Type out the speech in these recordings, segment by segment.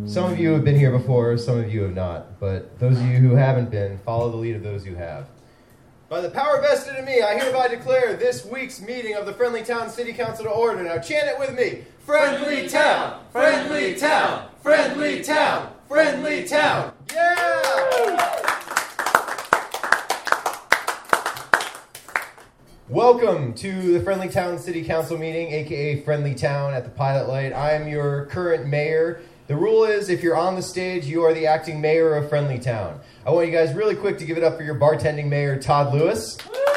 Some of you have been here before, some of you have not. But those of you who haven't been, follow the lead of those who have. By the power vested in me, I hereby declare this week's meeting of the Friendly Town City Council to order. Now chant it with me. Friendly Town! Friendly Town! Friendly Town! Friendly Town! Yeah! Welcome to the Friendly Town City Council meeting, aka Friendly Town at the Pilot Light. I am your current mayor. The rule is if you're on the stage, you are the acting mayor of Friendly Town. I want you guys really quick to give it up for your bartending mayor, Todd Lewis.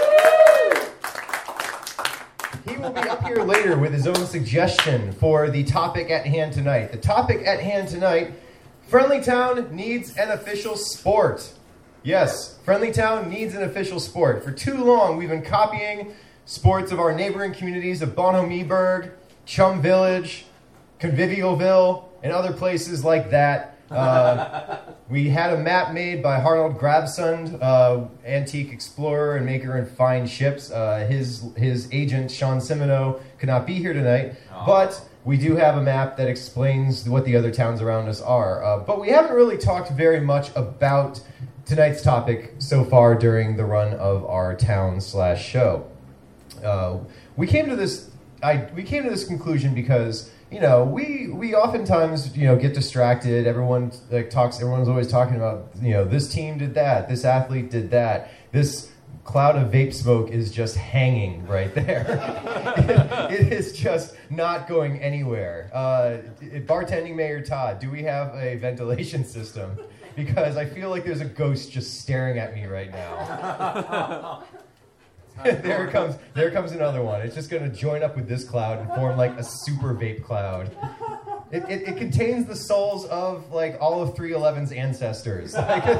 He will be up here later with his own suggestion for the topic at hand tonight. The topic at hand tonight, Friendly Town needs an official sport. Yes, Friendly Town needs an official sport. For too long, we've been copying sports of our neighboring communities of Bonhomme-Eberg, Chum Village, Convivialville, and other places like that. We had a map made by Harnold Grabsund, antique explorer and maker in fine ships. His agent, Sean Simoneau, could not be here tonight, but we do have a map that explains what the other towns around us are. But we haven't really talked very much about tonight's topic so far during the run of our town/show. We came to this conclusion because we oftentimes get distracted. Everyone's always talking about this team did that, this athlete did that, this cloud of vape smoke is just hanging right there. It is just not going anywhere. Bartending Mayor Todd, do we have a ventilation system? Because I feel like there's a ghost just staring at me right now. There comes another one. It's just going to join up with this cloud and form like a super vape cloud. It contains the souls of like all of 311's ancestors.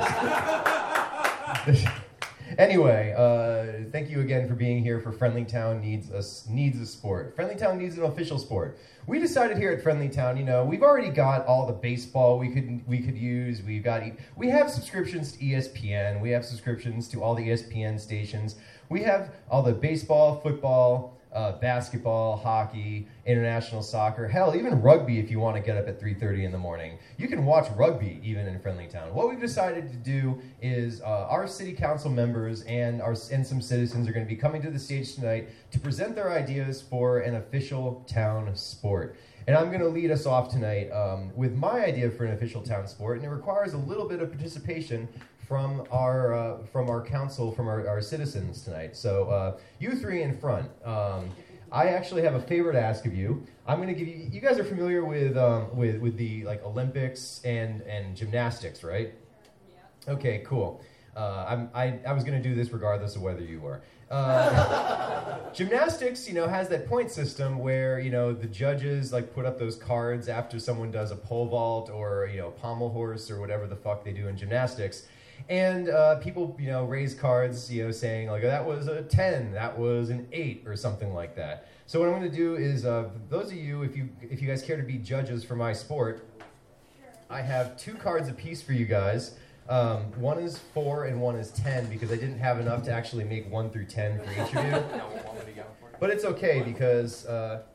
Anyway, thank you again for being here for Friendly Town needs a sport. Friendly Town needs an official sport. We decided here at Friendly Town, we've already got all the baseball we could use. We have subscriptions to ESPN. We have subscriptions to all the ESPN stations. We have all the baseball, football, basketball, hockey, international soccer, hell, even rugby if you want to get up at 3:30 in the morning. You can watch rugby even in Friendly Town. What we've decided to do is our city council members and some citizens are going to be coming to the stage tonight to present their ideas for an official town sport. And I'm going to lead us off tonight with my idea for an official town sport, and it requires a little bit of participation from our council, from our citizens tonight. So you three in front. I actually have a favor to ask of you. I'm going to give you. You guys are familiar with the like Olympics and gymnastics, right? Yeah. Okay, cool. I was going to do this regardless of whether you were. Gymnastics, has that point system where, the judges like put up those cards after someone does a pole vault or, pommel horse or whatever the fuck they do in gymnastics. And people, raise cards, saying like, that was a 10, that was an 8 or something like that. So what I'm going to do is, those of you, if you guys care to be judges for my sport, I have 2 cards apiece for you guys. One is 4 and one is 10 because I didn't have enough to actually make 1 through 10 for each of you. But it's okay because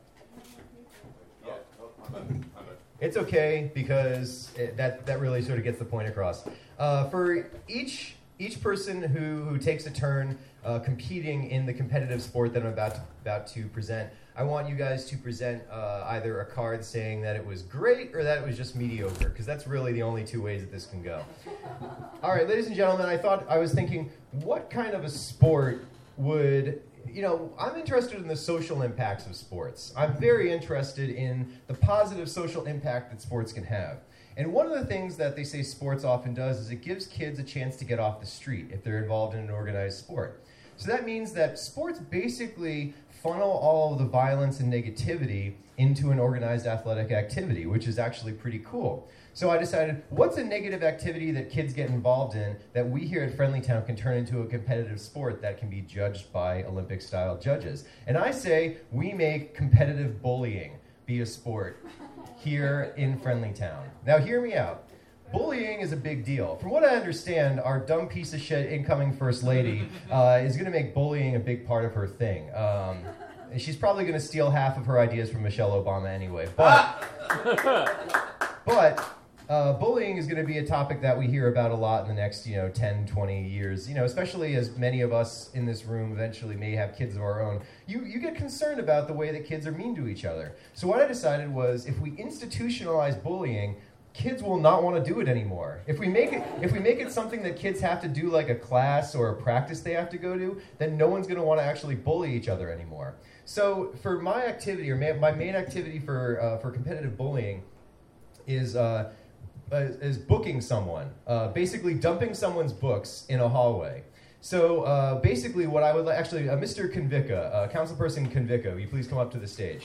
it's okay because that really sort of gets the point across. For each person who takes a turn competing in the competitive sport that I'm about to present, I want you guys to present either a card saying that it was great or that it was just mediocre, because that's really the only 2 ways that this can go. All right, ladies and gentlemen, I was thinking, what kind of a sport would... I'm interested in the social impacts of sports. I'm very interested in the positive social impact that sports can have. And one of the things that they say sports often does is it gives kids a chance to get off the street if they're involved in an organized sport. So that means that sports basically funnel all of the violence and negativity into an organized athletic activity, which is actually pretty cool. So I decided, what's a negative activity that kids get involved in that we here at Friendly Town can turn into a competitive sport that can be judged by Olympic-style judges? And I say we make competitive bullying be a sport here in Friendly Town. Now hear me out. Bullying is a big deal. From what I understand, our dumb piece of shit incoming First Lady is going to make bullying a big part of her thing. She's probably going to steal half of her ideas from Michelle Obama anyway. But bullying is going to be a topic that we hear about a lot in the next, 10, 20 years, especially as many of us in this room eventually may have kids of our own. You get concerned about the way that kids are mean to each other. So what I decided was if we institutionalize bullying, kids will not want to do it anymore. If we make it something that kids have to do like a class or a practice they have to go to, then no one's going to want to actually bully each other anymore. So for my activity, or my main activity for competitive bullying is booking someone, basically dumping someone's books in a hallway. So basically what I would like, actually, Mr. Convica, Councilperson Convica, will you please come up to the stage?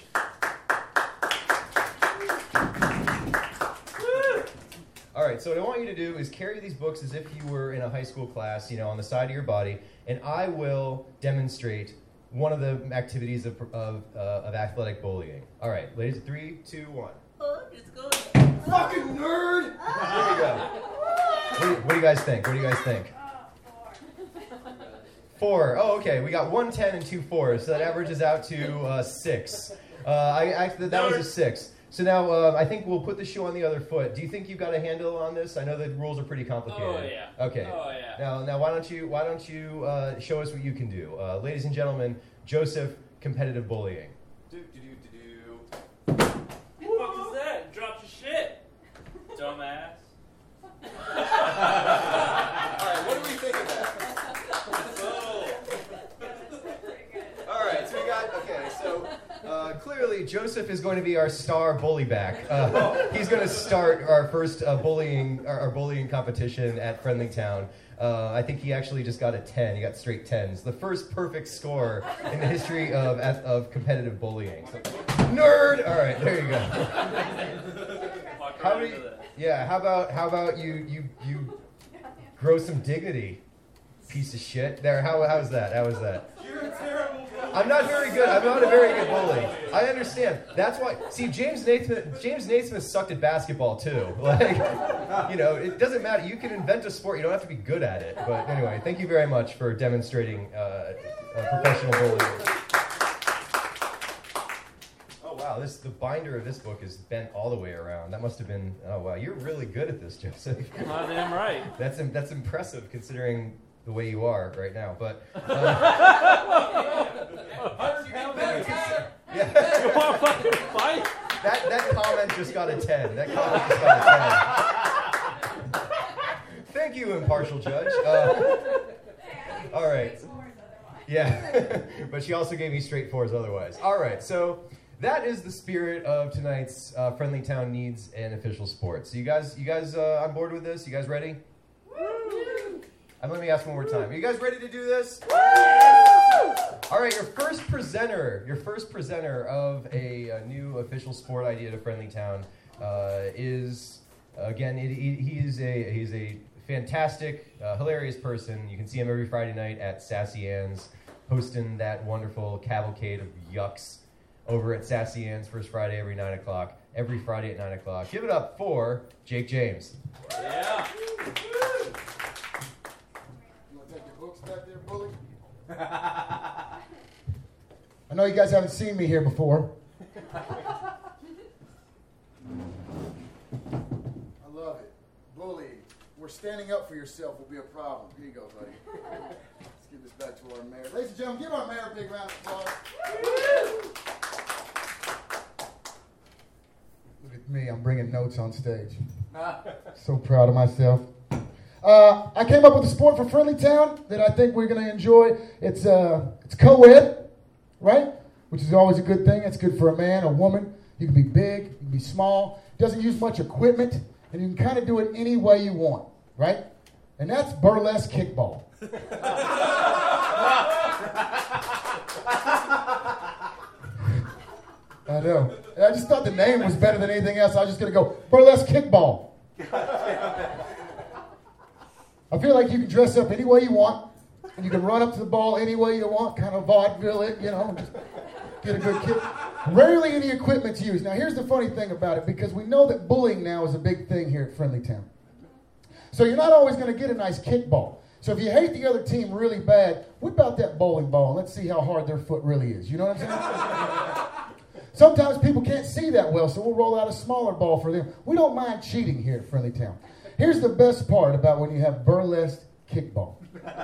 All right, so what I want you to do is carry these books as if you were in a high school class, on the side of your body, and I will demonstrate one of the activities of athletic bullying. All right, ladies, 3, 2, 1. Oh, it's good. Fucking nerd! Here we go. What do you guys think? What do you guys think? 4. Oh, okay. We got 1 10 and 2 4s, so that averages out to 6. That was a 6. So now I think we'll put the shoe on the other foot. Do you think you've got a handle on this? I know the rules are pretty complicated. Oh yeah. Okay. Oh yeah. Now why don't you show us what you can do, ladies and gentlemen? Joseph, competitive bullying. What the fuck is that? Drop your shit, dumbass. Alright, what do we think of that? Alright, so we got, clearly Joseph is going to be our star bully back. He's going to start our first bullying competition at Friendly Town. I think he actually just got a 10. He got straight 10s. The first perfect score in the history of competitive bullying. So, nerd! All right, there you go. How about you grow some dignity, piece of shit. There, how's that? How was that? You're a terrible bully. I'm not very good. I'm not a very good bully. I understand. That's why. See, James Naismith sucked at basketball too. It doesn't matter. You can invent a sport. You don't have to be good at it. But anyway, thank you very much for demonstrating professional bullying. Oh wow, the binder of this book is bent all the way around. That must have been. Oh wow, you're really good at this, Joseph. Damn right. That's impressive considering the way you are right now, but that comment just got a 10. That comment just got a 10. Thank you, impartial judge. All right. Yeah, but she also gave me straight 4s otherwise. All right, so that is the spirit of tonight's Friendly Town Needs and Official Sports. So you guys on board with this? You guys ready? Let me ask one more time. Are you guys ready to do this? Woo! All right, your first presenter of a new official sport idea to Friendly Town is, again, he's a fantastic, hilarious person. You can see him every Friday night at Sassy Ann's, hosting that wonderful cavalcade of yucks over at Sassy Ann's first Friday every 9 o'clock. Every Friday at 9 o'clock. Give it up for Jake James. Yeah. Back there, bully. I know you guys haven't seen me here before. I love it. Bullying. Where standing up for yourself will be a problem. Here you go, buddy. Let's give this back to our mayor. Ladies and gentlemen, give our mayor a big round of applause. Look at me. I'm bringing notes on stage. So proud of myself. I came up with a sport for Friendly Town that I think we're going to enjoy. It's co-ed, right? Which is always a good thing. It's good for a man, a woman. You can be big, you can be small. It doesn't use much equipment, and you can kind of do it any way you want, right? And that's burlesque kickball. I know. I just thought the name was better than anything else. I was just going to go burlesque kickball. I feel like you can dress up any way you want, and you can run up to the ball any way you want, kind of vaudeville it, just get a good kick. Rarely any equipment to use. Now, here's the funny thing about it, because we know that bullying now is a big thing here at Friendly Town. So you're not always going to get a nice kickball. So if you hate the other team really bad, whip out that bowling ball and let's see how hard their foot really is. You know what I'm saying? Sometimes people can't see that well, so we'll roll out a smaller ball for them. We don't mind cheating here at Friendly Town. Here's the best part about when you have burlesque kickball.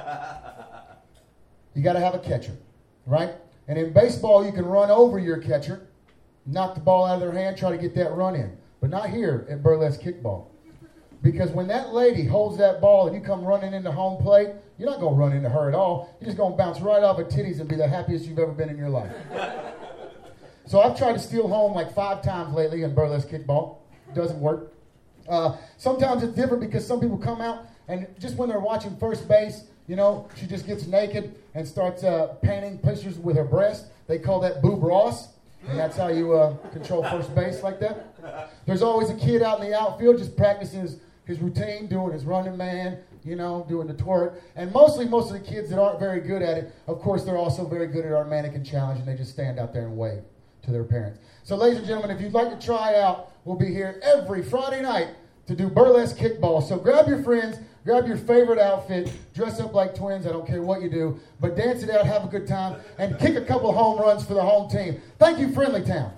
You got to have a catcher, right? And in baseball, you can run over your catcher, knock the ball out of their hand, try to get that run in. But not here at burlesque kickball. Because when that lady holds that ball and you come running into home plate, you're not going to run into her at all. You're just going to bounce right off her titties and be the happiest you've ever been in your life. So I've tried to steal home like 5 times lately in burlesque kickball. Doesn't work. Sometimes it's different because some people come out and just when they're watching first base, you know, she just gets naked and starts painting pictures with her breast. They call that boob Ross. And that's how you control first base like that. There's always a kid out in the outfield just practicing his routine, doing his running man, you know, doing the twerk. And most of the kids that aren't very good at it, of course, they're also very good at our mannequin challenge, and they just stand out there and wave to their parents. So, ladies and gentlemen, if you'd like to try out, we'll be here every Friday night to do burlesque kickball. So grab your friends, grab your favorite outfit, dress up like twins, I don't care what you do, but dance it out, have a good time, and kick a couple home runs for the home team. Thank you, Friendly Town.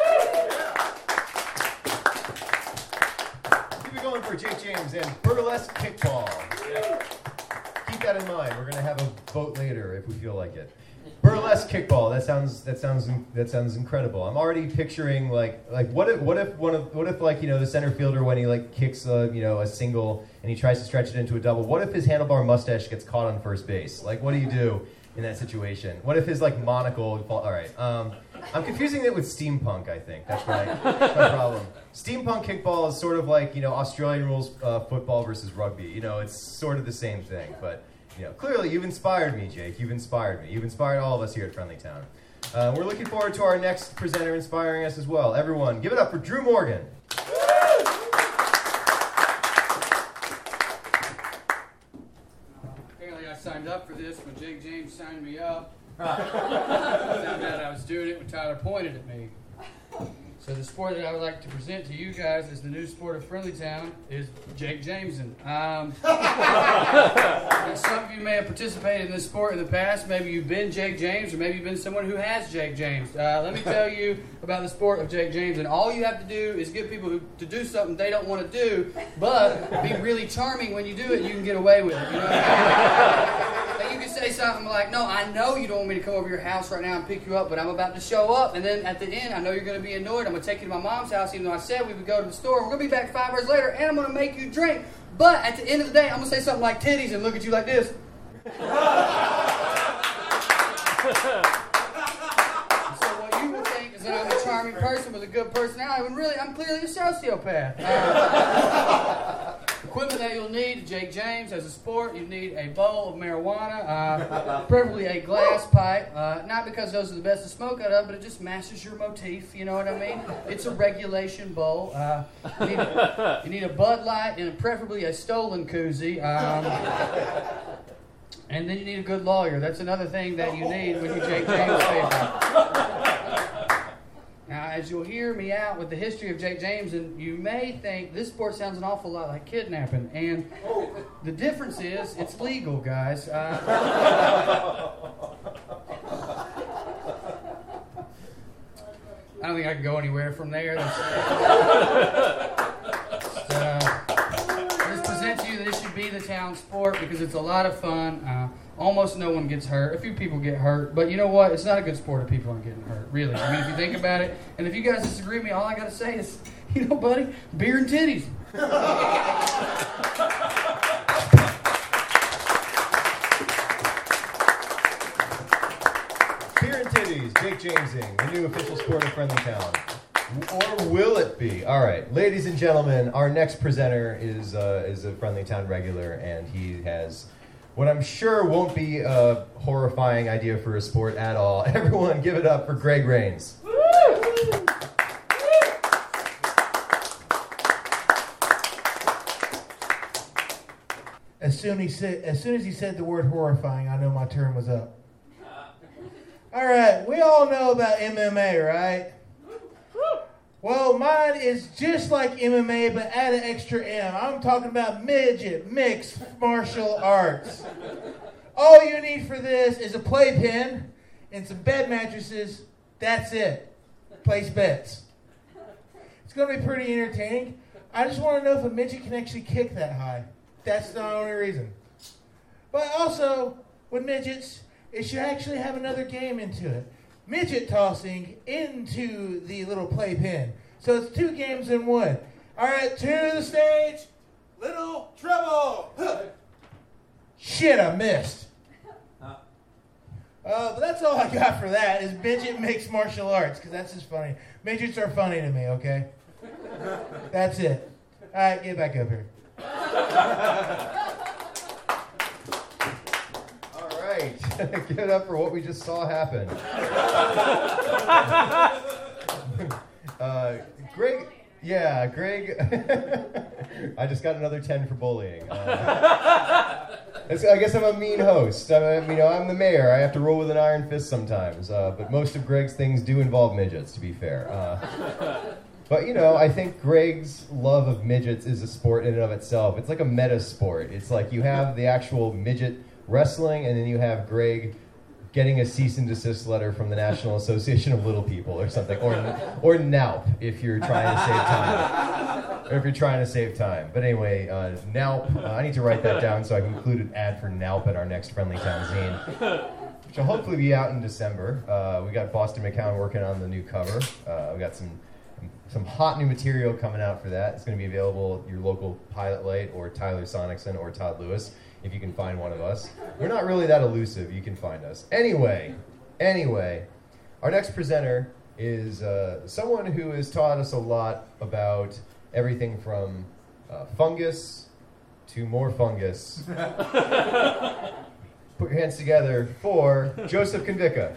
Keep it going for Jake James and burlesque kickball. Keep that in mind. We're gonna have a vote later if we feel like it. Burlesque kickball. That sounds incredible. I'm already picturing like what if like, you know, the center fielder when he like kicks a single and he tries to stretch it into a double. What if his handlebar mustache gets caught on first base? Like, what do you do in that situation? What if his like monocle? All right. I'm confusing it with steampunk. I think that's my problem. Steampunk kickball is sort of like, you know, Australian rules football versus rugby. You know, it's sort of the same thing, but. You know, clearly, you've inspired me, Jake. You've inspired me. You've inspired all of us here at Friendly Town. We're looking forward to our next presenter inspiring us as well. Everyone, give it up for Drew Morgan. Apparently, I signed up for this when Jake James signed me up. Found out I was doing it when Tyler pointed at me. So the sport that I would like to present to you guys as the new sport of Friendly Town is Jake Jameson. Some of you may have participated in this sport in the past. Maybe you've been Jake James, or maybe you've been someone who has Jake James. Let me tell you about the sport of Jake James. And all you have to do is get people to do something they don't want to do, but be really charming when you do it, and you can get away with it. You know what I mean? Like you can say something like, no, I know you don't want me to come over your house right now and pick you up, but I'm about to show up. And then at the end, I know you're going to be annoyed. I'm going to take you to my mom's house, even though I said we would go to the store. We're going to be back 5 hours later, and I'm going to make you drink. But at the end of the day, I'm going to say something like titties and look at you like this. So what you would think is that I'm a charming person with a good personality, when really I'm clearly a sociopath. Equipment that you'll need, Jake James, as a sport, you need a bowl of marijuana, preferably a glass pipe, not because those are the best to smoke out of, but it just matches your motif, you know what I mean? It's a regulation bowl. You need a Bud Light and preferably a stolen koozie. And then you need a good lawyer. That's another thing that you need when you Jake James favorite. Now, as you'll hear me out with the history of Jake James, and you may think this sport sounds an awful lot like kidnapping, and the difference is it's legal, guys. I don't think I can go anywhere from there. Just present to you that this should be the town sport because it's a lot of fun. Almost no one gets hurt. A few people get hurt. But you know what? It's not a good sport if people aren't getting hurt, really. I mean, if you think about it, and if you guys disagree with me, all I got to say is, you know, buddy, beer and titties. Beer and titties, Jake Jamesing, the new official sport of Friendly Town. Or will it be? All right, ladies and gentlemen, our next presenter is a Friendly Town regular, and he has what I'm sure won't be a horrifying idea for a sport at all. Everyone, give it up for Greg Rains. As soon as he said the word horrifying, I know my turn was up. All right, we all know about MMA, right? Well, mine is just like MMA, but add an extra M. I'm talking about midget mixed martial arts. All you need for this is a playpen and some bed mattresses. That's it. place bets. It's going to be pretty entertaining. I just want to know if a midget can actually kick that high. That's the only reason. But also, with midgets, it should actually have another game into it. Midget tossing into the little playpen. So it's 2 games in 1. All right, to the stage, Little Trouble. Shit, I missed. But that's all I got for that is midget mixed martial arts, because that's just funny. Midgets are funny to me, okay? That's it. All right, get back up here. All right. Give it up for what we just saw happen. Greg. Yeah, Greg. I just got another 10 for bullying. I guess I'm a mean host. I'm the mayor. I have to roll with an iron fist sometimes. But most of Greg's things do involve midgets, to be fair. But, I think Greg's love of midgets is a sport in and of itself. It's like a meta sport. It's like you have the actual midget wrestling, and then you have Greg getting a cease and desist letter from the National Association of Little People or something, or NALP if you're trying to save time. But anyway, NALP. I need to write that down so I can include an ad for NALP at our next Friendly Town zine, which will hopefully be out in December. We got Boston McCown working on the new cover. We got some hot new material coming out for that. It's going to be available at your local Pilot Light or Tyler Sonicson or Todd Lewis, if you can find one of us. We're not really that elusive. You can find us. Anyway, our next presenter is someone who has taught us a lot about everything from fungus to more fungus. Put your hands together for Joseph Konvicka.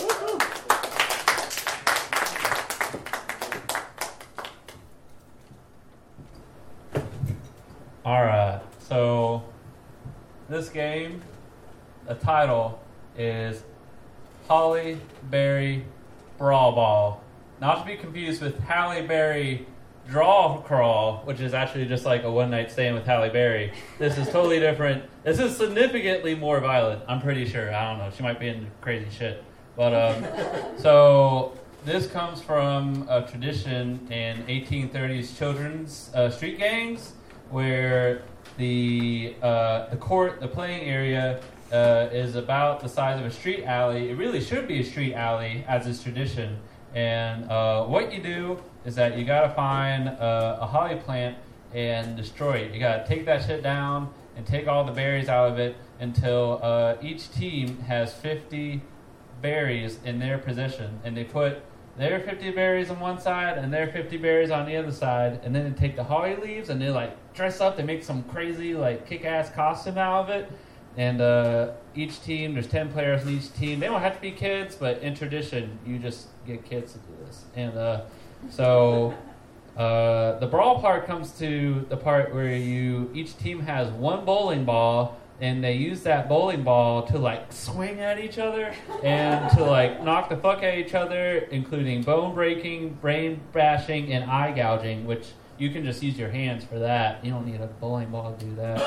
All right, so this game, the title is Holly Berry Brawl Ball. Not to be confused with Halle Berry Draw Crawl, which is actually just like a one-night stand with Halle Berry. This is totally different. This is significantly more violent, I'm pretty sure. I don't know. She might be into crazy shit. But, so this comes from a tradition in 1830s children's street gangs, where the playing area is about the size of a street alley. It really should be a street alley, as is tradition. And what you do is that you gotta find a holly plant and destroy it. You gotta take that shit down and take all the berries out of it until each team has 50 berries in their possession, and they put their 50 berries on one side and their 50 berries on the other side, and then they take the holly leaves and they dress up. They make some crazy kick-ass costume out of it. And each team, there's 10 players in each team. They don't have to be kids, but in tradition, you just get kids to do this. And so the brawl part comes to the part where each team has one bowling ball, and they use that bowling ball to swing at each other and to knock the fuck at each other, including bone breaking, brain bashing, and eye gouging, which you can just use your hands for that. You don't need a bowling ball to do that.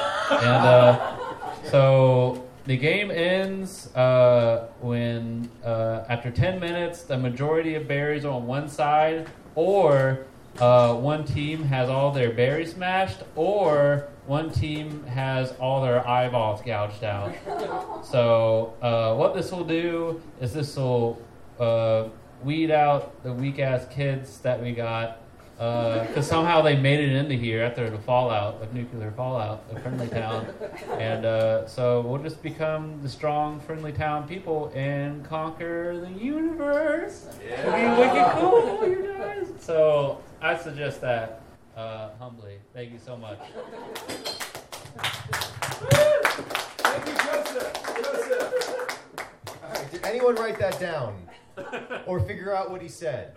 And so the game ends when after 10 minutes, the majority of berries are on one side, or one team has all their berries smashed, or one team has all their eyeballs gouged out. So what this will do is this will weed out the weak-ass kids that we got, because somehow they made it into here after the fallout, the nuclear fallout of Friendly Town. And so we'll just become the strong Friendly Town people and conquer the universe. Yeah. It'll be wicked cool, you guys. So I suggest that humbly. Thank you so much. Thank you, Joseph. All right, did anyone write that down or figure out what he said?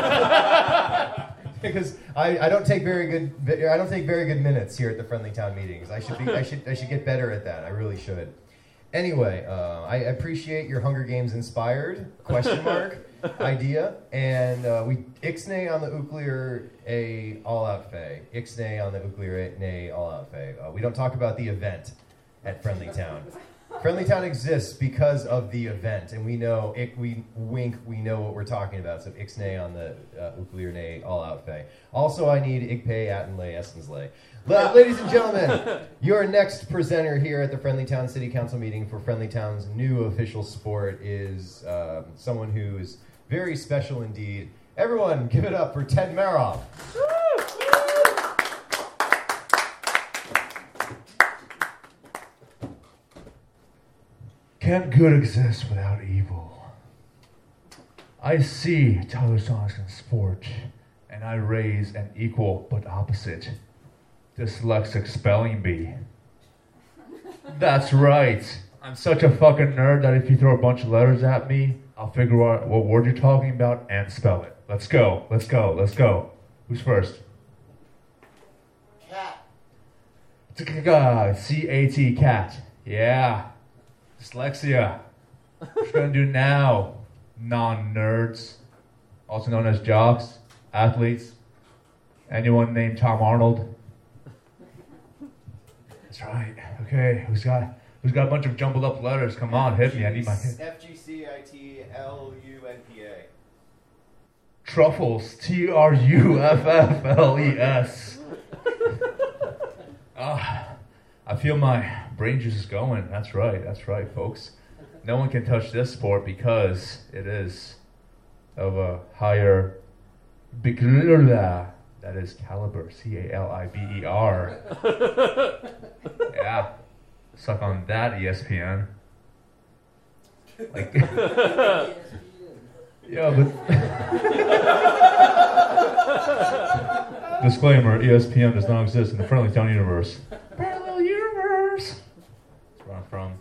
Because I don't take very good minutes here at the Friendly Town meetings. I should get better at that. I really should. Anyway, I appreciate your Hunger Games inspired idea, and we ixnay on the Uclear a all out fay. Ixnay on the Uclear nay all out fay. We don't talk about the event at Friendly Town. Friendly Town exists because of the event, and we know, we know what we're talking about. So Ixnay on the Ukulirne all out fay. Also, I need Igpay Atenlay Essenslay. Ladies and gentlemen, your next presenter here at the Friendly Town City Council meeting for Friendly Town's new official sport is someone who is very special indeed. Everyone, give it up for Ted Maroff. Can good exist without evil? I see Tyler Sonics in sport, and I raise an equal but opposite dyslexic spelling bee. That's right. I'm such a fucking nerd that if you throw a bunch of letters at me, I'll figure out what word you're talking about and spell it. Let's go. Who's first? Cat. C-A-T, cat. Yeah. Dyslexia. What you gonna do now, non-nerds? Also known as jocks, athletes, anyone named Tom Arnold? That's right. Okay, who's got a bunch of jumbled up letters? Come on, hit me. I need my hit. FGCITLUNPA. Truffles. Truffles. I feel my brain juice is going. That's right, folks. No one can touch this sport because it is of a higher that is caliber. CALIBER. Yeah. Suck on that, ESPN. Like, yeah, but disclaimer: ESPN does not exist in the Friendly Town universe. Parallel universe. That's where I'm from.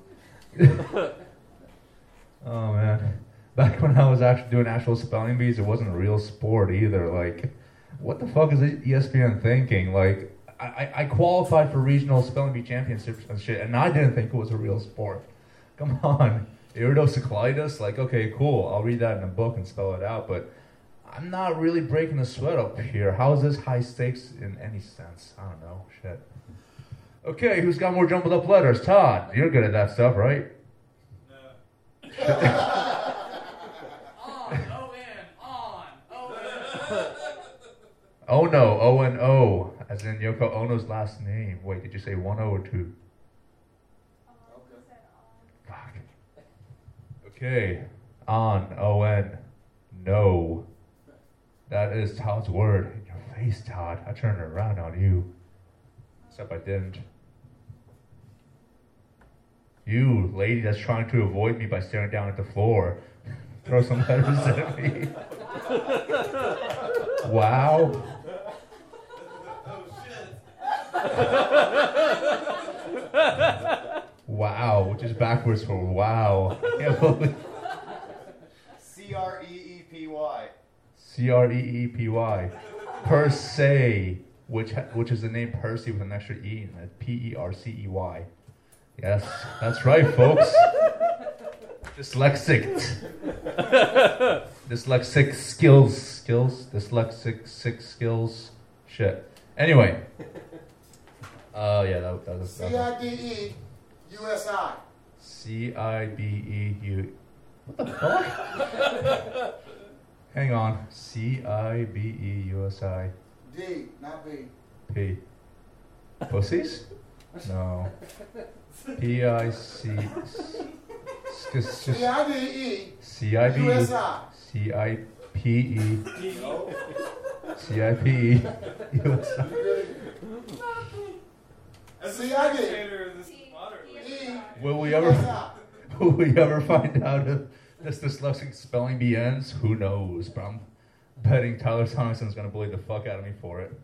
Oh man, back when I was actually doing actual spelling bees, it wasn't a real sport either. Like, what the fuck is ESPN thinking? Like, I qualified for regional spelling bee championships and shit, and I didn't think it was a real sport. Come on. Iridocyclitis, like, okay, cool, I'll read that in a book and spell it out, but I'm not really breaking the sweat up here. How is this high stakes in any sense? I don't know, shit. Okay, who's got more jumbled up letters? Todd, you're good at that stuff, right? No. On. Oh no, O-N-O, as in Yoko Ono's last name. Wait, did you say 1 O or 2? Fuck. Okay, on, O-N, no. That is Todd's word. In your face, Todd. I turned it around on you. Except I didn't. You, lady that's trying to avoid me by staring down at the floor. Throw some letters at me. Wow. Wow, which is backwards for wow. CREEPY. CREEPY. Per se, which is the name Percy with an extra E in it. PERCEY. Yes, that's right, folks. Dyslexic skills. Shit. Anyway. Yeah, that was. CIBEUSI. CIBEU. What the fuck? Hang on. CIBEUSI. D, not B. P. Pussies? No. PIC. CIBE. CIBE. USI. CIPE. CIPE. USI. CID. Will we ever find out if this dyslexic spelling bee ends? Who knows? But I'm betting Tyler Thompson's gonna bully the fuck out of me for it.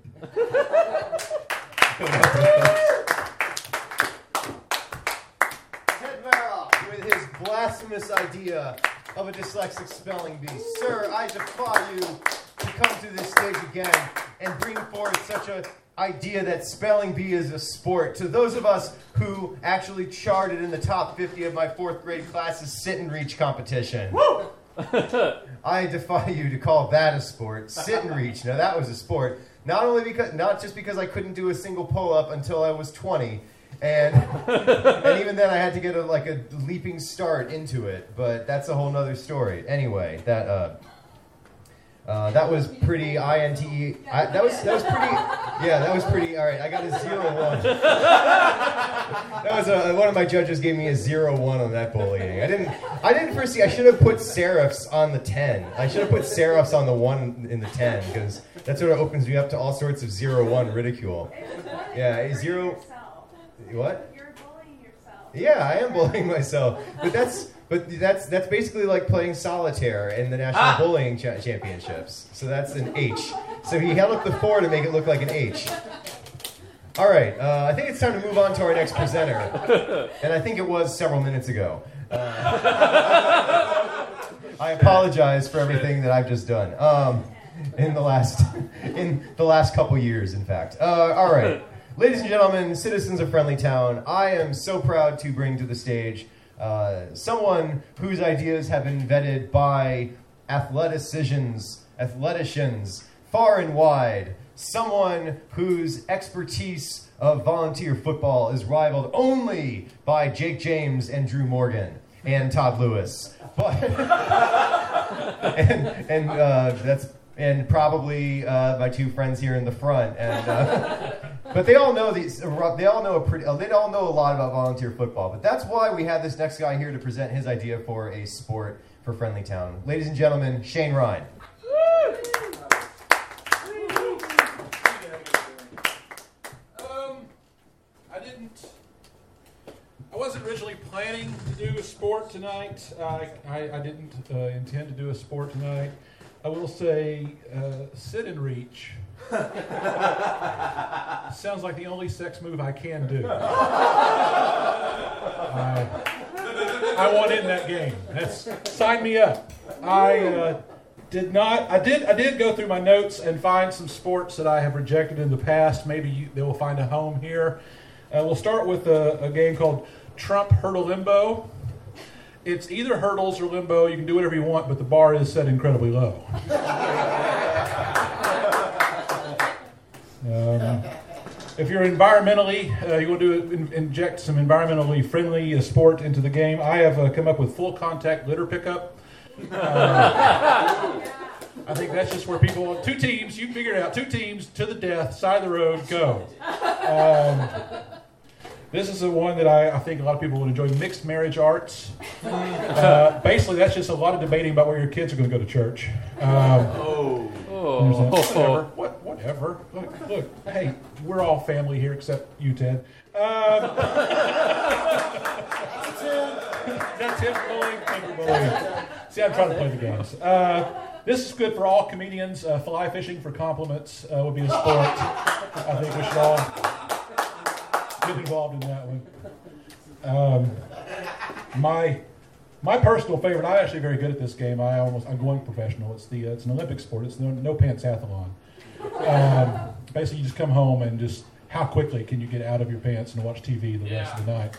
Ted Maroff with his blasphemous idea of a dyslexic spelling bee. Sir, I defy you to come to this stage again and bring forth such an idea that spelling bee is a sport. To those of us who actually charted in the top 50 of my 4th grade class's sit and reach competition. Woo! I defy you to call that a sport. Sit and reach. Now that was a sport. Not just because I couldn't do a single pull-up until I was 20. And even then I had to get a leaping start into it, but that's a whole nother story. Anyway, that was pretty INTE. That was pretty. Yeah, that was pretty. All right, I got a 0-1. That was one of my judges gave me a 0-1 on that bullying. I didn't foresee. I should have put serifs on the 10. I should have put serifs on the 1 in the 10 because that sort of opens me up to all sorts of 0-1 ridicule. Yeah, a 0. What? You're bullying yourself. Yeah, I am bullying myself, but that's basically like playing solitaire in the National Bullying Championships. So that's an H. So he held up the 4 to make it look like an H. All right, I think it's time to move on to our next presenter, and I think it was several minutes ago. I apologize for everything that I've just done in the last couple years, in fact. All right, ladies and gentlemen, citizens of Friendly Town, I am so proud to bring to the stage someone whose ideas have been vetted by athleticians far and wide, someone whose expertise of volunteer football is rivaled only by Jake James and Drew Morgan and Todd Lewis, but and probably my two friends here in the front, but they all know these. They all know a lot about volunteer football. But that's why we have this next guy here to present his idea for a sport for Friendly Town. Ladies and gentlemen, Shane Ryan. I wasn't originally planning to do a sport tonight. I didn't intend to do a sport tonight. I will say sit and reach. Sounds like the only sex move I can do. I want in that game. Sign me up. I did go through my notes and find some sports that I have rejected in the past. Maybe they will find a home here. We'll start with a game called Trump Hurdle Limbo. It's either hurdles or limbo. You can do whatever you want, but the bar is set incredibly low. If you're environmentally, you want to inject some environmentally friendly sport into the game, I have come up with full contact litter pickup. I think that's just where people, 2 teams, you can figure it out, 2 teams to the death, side of the road, go. This is the one that I think a lot of people would enjoy, mixed marriage arts. Basically, that's just a lot of debating about where your kids are going to go to church. Whatever. Look, hey, we're all family here except you, Ted. That's him bullying. See, I'm trying to play the games. This is good for all comedians. Fly fishing for compliments would be a sport. I think we should all get involved in that one. My personal favorite, I'm actually very good at this game. I'm going professional. It's an Olympic sport. It's no pants athlon. Basically, you just come home and just how quickly can you get out of your pants and watch TV the rest of the night.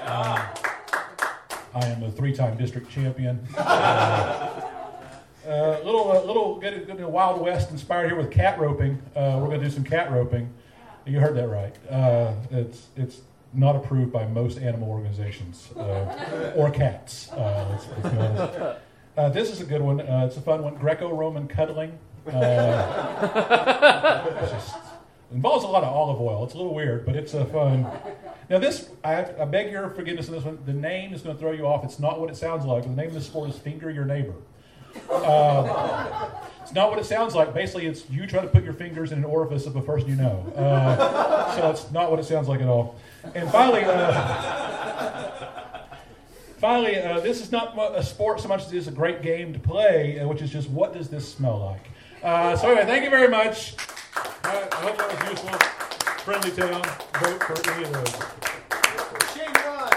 I am a 3-time district champion. Little getting Wild West inspired here with cat roping. We're going to do some cat roping. You heard that right. It's not approved by most animal organizations or cats. Let's be honest. This is a good one. It's a fun one. Greco-Roman cuddling. Involves a lot of olive oil. It's a little weird, but it's fun. Now this, I beg your forgiveness on this one. The name is going to throw you off. It's not what it sounds like. The name of the sport is Finger Your Neighbor. It's not what it sounds like. Basically, it's you try to put your fingers in an orifice of a person you know. So it's not what it sounds like at all. And finally, this is not a sport so much as it is a great game to play, which is just what does this smell like? So anyway, thank you very much. I hope that was useful. Friendly Town, vote for any of those. Shane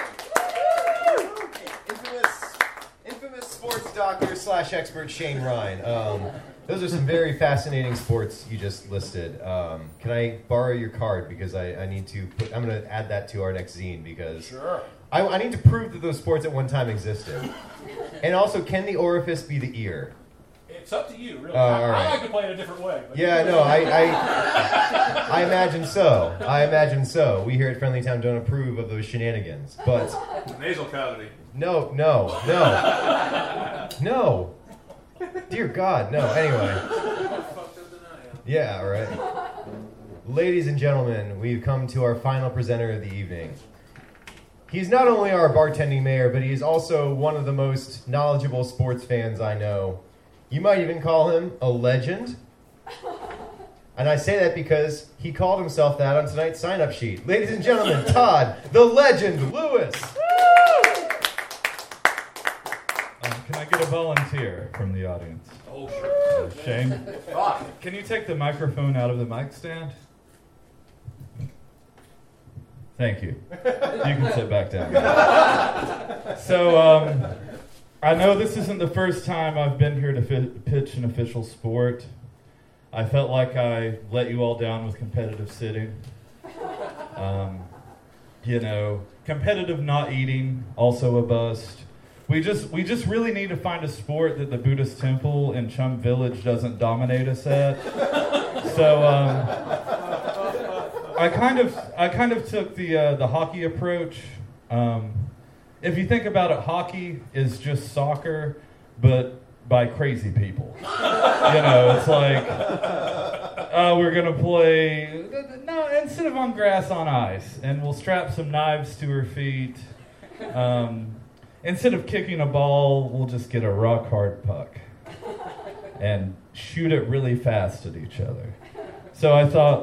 Ryan. Infamous sports doctor / expert Shane Ryan. Those are some very fascinating sports you just listed. Can I borrow your card because I need to I'm going to add that to our next zine because Sure. I need to prove that those sports at one time existed. And also, can the orifice be the ear? It's up to you, really. All right. I like to play it a different way. But Yeah, no, I imagine so. We here at Friendly Town don't approve of those shenanigans. But nasal cavity. No. Dear God, no. Anyway. Yeah, right. Ladies and gentlemen, we've come to our final presenter of the evening. He's not only our bartending mayor, but he is also one of the most knowledgeable sports fans I know. You might even call him a legend. And I say that because he called himself that on tonight's sign-up sheet. Ladies and gentlemen, Todd, the legend, Lewis. Can I get a volunteer from the audience? Oh, sure. Shane, can you take the microphone out of the mic stand? Thank you. You can sit back down. So, I know this isn't the first time I've been here to pitch an official sport. I felt like I let you all down with competitive sitting. Competitive not eating, also a bust. We just really need to find a sport that the Buddhist temple in Chum Village doesn't dominate us at. So I kind of took the hockey approach. If you think about it, hockey is just soccer, but by crazy people. It's like we're gonna play instead of on grass, on ice, and we'll strap some knives to her feet. Instead of kicking a ball, we'll just get a rock hard puck and shoot it really fast at each other. So I thought,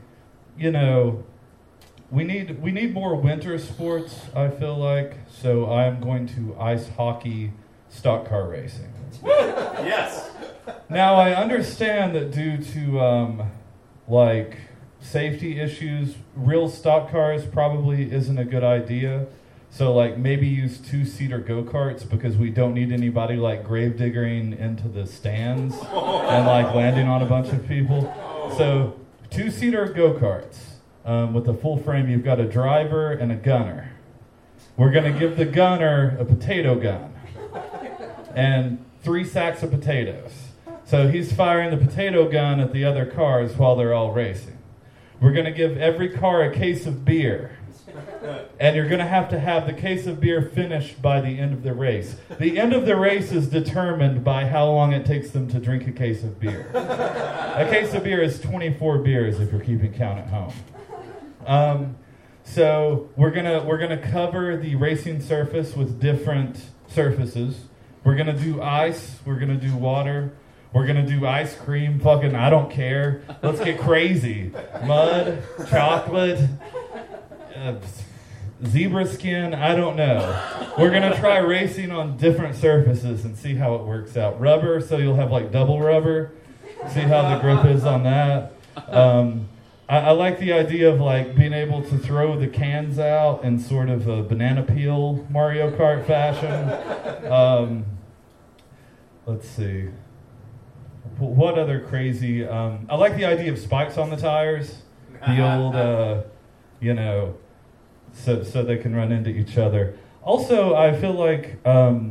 we need more winter sports, I feel like. So I'm going to ice hockey stock car racing. Yes. Now I understand that due to safety issues, real stock cars probably isn't a good idea. So maybe use 2-seater go-karts because we don't need anybody grave digging into the stands and landing on a bunch of people. So 2-seater go-karts with a full frame. You've got a driver and a gunner. We're going to give the gunner a potato gun and 3 sacks of potatoes. So he's firing the potato gun at the other cars while they're all racing. We're going to give every car a case of beer. And you're going to have the case of beer finished by the end of the race. The end of the race is determined by how long it takes them to drink a case of beer. A case of beer is 24 beers if you're keeping count at home. So we're gonna cover the racing surface with different surfaces. We're going to do ice. We're going to do water. We're going to do ice cream. Fucking, I don't care. Let's get crazy. Mud, chocolate, zebra skin, I don't know. We're going to try racing on different surfaces and see how it works out. Rubber, so you'll have double rubber. See how the grip is on that. I like the idea of being able to throw the cans out in sort of a banana peel Mario Kart fashion. Let's see. What other crazy... I like the idea of spikes on the tires. The old, so they can run into each other. Also, I feel like,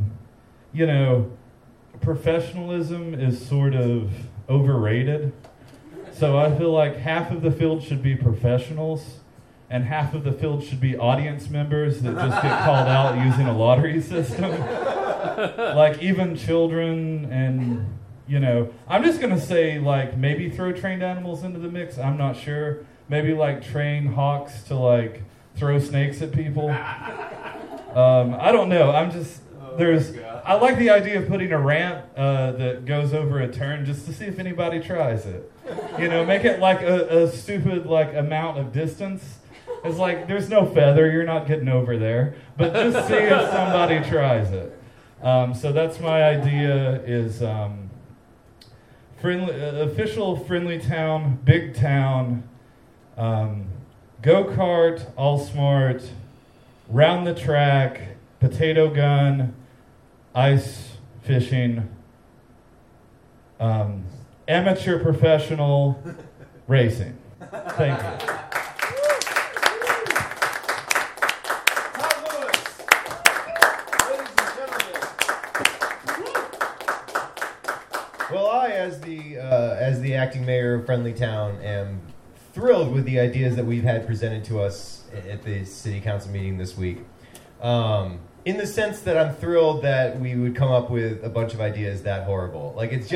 professionalism is sort of overrated. So I feel like half of the field should be professionals and half of the field should be audience members that just get called out using a lottery system. Even children and, I'm just going to say, maybe throw trained animals into the mix. I'm not sure. Maybe, train hawks to, throw snakes at people. I don't know. I like the idea of putting a ramp that goes over a turn just to see if anybody tries it. Make it a stupid amount of distance. It's there's no feather, you're not getting over there. But just see if somebody tries it. So that's my idea is official Friendly Town, big town, go-kart, all smart, round the track, potato gun, ice fishing, amateur professional racing. Thank you. Well, I, as the acting mayor of Friendly Town, am thrilled with the ideas that we've had presented to us at the city council meeting this week. In the sense that I'm thrilled that we would come up with a bunch of ideas that horrible. Like, it's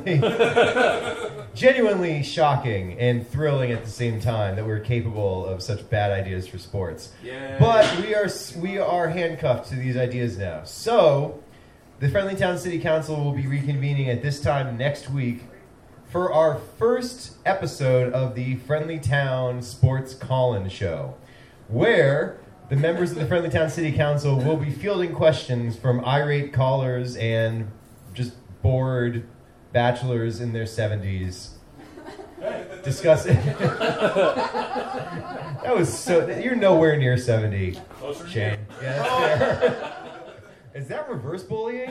genuinely shocking and thrilling at the same time that we're capable of such bad ideas for sports. Yeah. But we are handcuffed to these ideas now. So, the Friendly Town City Council will be reconvening at this time next week for our first episode of the Friendly Town Sports Call-In Show, where the members of the Friendly Town City Council will be fielding questions from irate callers and just bored bachelors in their 70s. Discussing. That was so. You're nowhere near 70, Shane. Yeah, that's fair. Is that reverse bullying?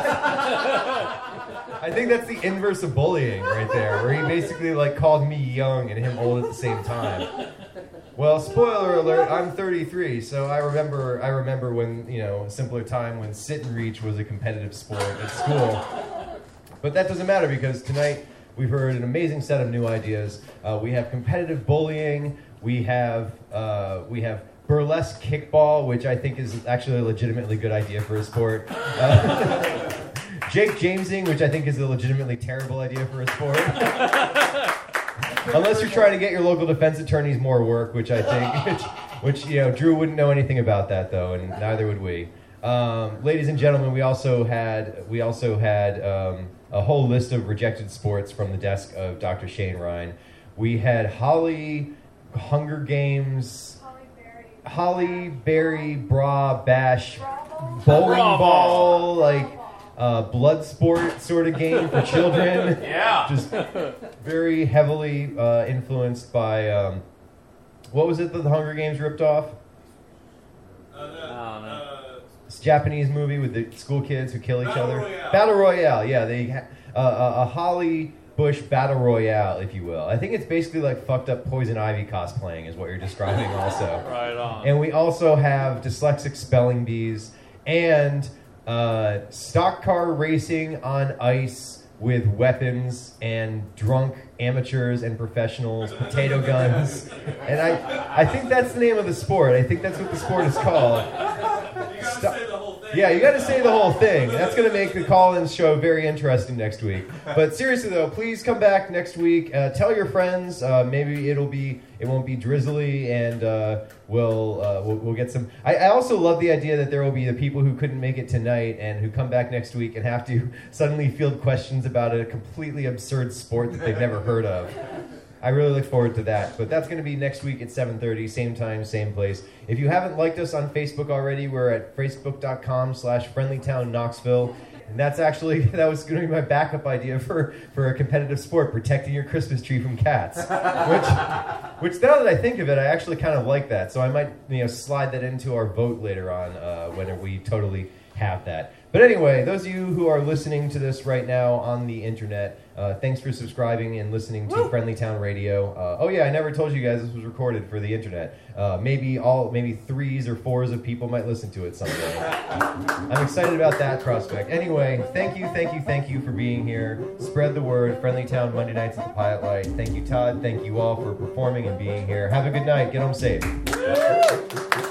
I think that's the inverse of bullying right there, where he basically like called me young and him old at the same time. Well, spoiler alert, I'm 33, so I remember when, a simpler time when sit and reach was a competitive sport at school. But that doesn't matter because tonight we've heard an amazing set of new ideas. We have competitive bullying, we have burlesque kickball, which I think is actually a legitimately good idea for a sport. Jake Jamesing, which I think is a legitimately terrible idea for a sport. Unless you're trying to get your local defense attorneys more work, which I think, which Drew wouldn't know anything about that though, and neither would we. Ladies and gentlemen, we also had a whole list of rejected sports from the desk of Dr. Shane Ryan. We had Holly Hunger Games, Holly Berry Bra Bash bowling ball, like blood sport sort of game for children. Yeah. Just very heavily influenced by what was it that the Hunger Games ripped off? This Japanese movie with the school kids who kill each other. Royale. Battle Royale. Yeah, they a Holly Bush Battle Royale, if you will. I think it's basically like fucked up Poison Ivy cosplaying is what you're describing also. Right on. And we also have dyslexic spelling bees and stock car racing on ice with weapons and drunk amateurs and professionals, potato guns. And I think that's the name of the sport. I think that's what the sport is called. You gotta say the whole thing. Yeah, you got to say the whole thing. That's going to make the call-in show very interesting next week. But seriously, though, please come back next week. Tell your friends. Maybe it won't be drizzly, and we'll get some. I also love the idea that there will be the people who couldn't make it tonight and who come back next week and have to suddenly field questions about a completely absurd sport that they've never heard of. I really look forward to that. But that's going to be next week at 7:30, same time, same place. If you haven't liked us on Facebook already, we're at facebook.com/friendlytownknoxville. And that was going to be my backup idea for a competitive sport, protecting your Christmas tree from cats. Which now that I think of it, I actually kind of like that. So I might slide that into our vote later on when we totally have that. But anyway, those of you who are listening to this right now on the internet, thanks for subscribing and listening to Friendly Town Radio. Oh yeah, I never told you guys this was recorded for the internet. Maybe 3s or 4s of people might listen to it someday. I'm excited about that prospect. Anyway, thank you for being here. Spread the word. Friendly Town Monday nights at the Pilot Light. Thank you, Todd. Thank you all for performing and being here. Have a good night. Get home safe.